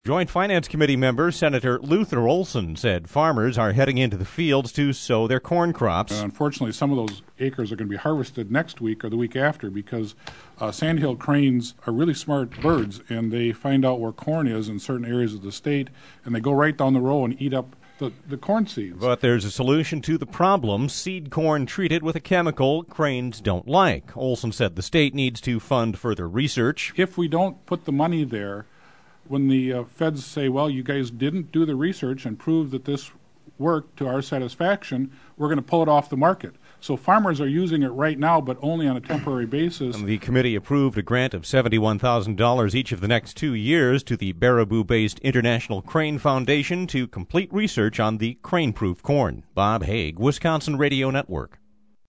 Joint Finance Committee member Senator Luther Olson said farmers are heading into the fields to sow their corn crops. Unfortunately, some of those acres are going to be harvested next week or the week after because sandhill cranes are really smart birds, and they find out where corn is in certain areas of the state, and they go right down the row and eat up the corn seeds. But there's a solution to the problem: seed corn treated with a chemical cranes don't like. Olson said the state needs to fund further research. If we don't put the money there, when the feds say, well, you guys didn't do the research and prove that this worked to our satisfaction, we're going to pull it off the market. So farmers are using it right now, but only on a temporary basis. And the committee approved a grant of $71,000 each of the next 2 years to the Baraboo-based International Crane Foundation to complete research on the crane-proof corn. Bob Haig, Wisconsin Radio Network.